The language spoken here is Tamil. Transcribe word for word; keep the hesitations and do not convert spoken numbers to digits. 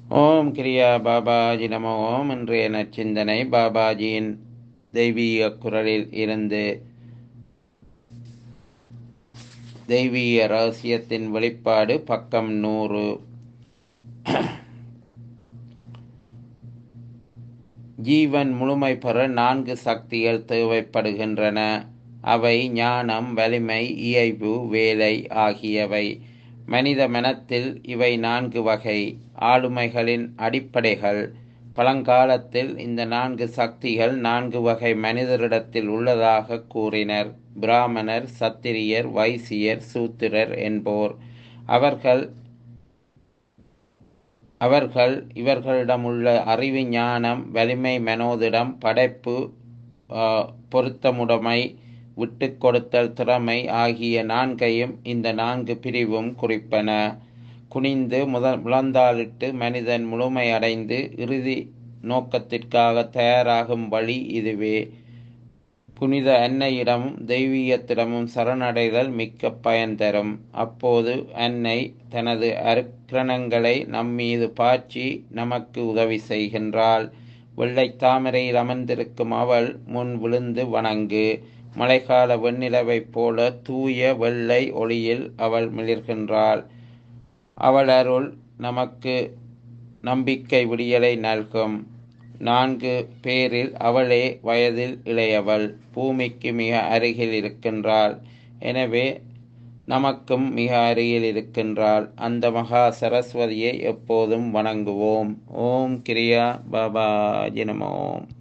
ஓம் கிரியா பாபாஜி நம ஓம். இன்றைய நற்சிந்தனை பாபாஜியின் தெய்வீக குரலில் இருந்து. தெய்வீக ரகசியத்தின் வெளிப்பாடு, பக்கம் நூறு. ஜீவன் முழுமை பெற நான்கு சக்திகள் தேவைப்படுகின்றன. அவை ஞானம், வலிமை, இயைபு, வேலை ஆகியவை. மனித மனத்தில் இவை நான்கு வகை ஆளுமைகளின் அடிப்படைகள். பழங்காலத்தில் இந்த நான்கு சக்திகள் நான்கு வகை மனிதரிடத்தில் உள்ளதாக கூறினர். பிராமணர், சத்திரியர், வைசியர், சூத்திரர் என்போர். அவர்கள் அவர்கள் இவர்களிடமுள்ள அறிவு, ஞானம், வலிமை, மனோதிடம், படைப்பு, பொருத்தமுடைமை, விட்டு கொடுத்தல், திறமை ஆகிய நான்கையும் இந்த நான்கு பிரிவும் குறிப்பன. குனிந்து முதல் முழந்தாளிட்டு மனிதன் முழுமையடைந்து இறுதி நோக்கத்திற்காக தயாராகும் வழி இதுவே. புனித அன்னையிடமும் தெய்வீகத்திடமும் சரணடைதல் மிக்க பயன் தரும். அப்போது அன்னை தனது அருக்கிரணங்களை நம்மீது பாய்ச்சி நமக்கு உதவி செய்கின்றாள். வெள்ளை தாமரையில் அமர்ந்திருக்கும் அவள் முன் விழுந்து வணங்கு. மழைக்கால வெண்ணிலவைப் போல தூய வெள்ளை ஒளியில் அவள் மிளிர்கின்றாள். அவள் அருள் நமக்கு நம்பிக்கை விடியலை நல்கும். நான்கு பேரில் அவளே வயதில் இளையவள். பூமிக்கு மிக அருகில் இருக்கின்றாள். எனவே நமக்கும் மிக அருகில் இருக்கின்றாள். அந்த மகா சரஸ்வதியை எப்போதும் வணங்குவோம். ஓம் கிரியா பாபாஜி நமோ.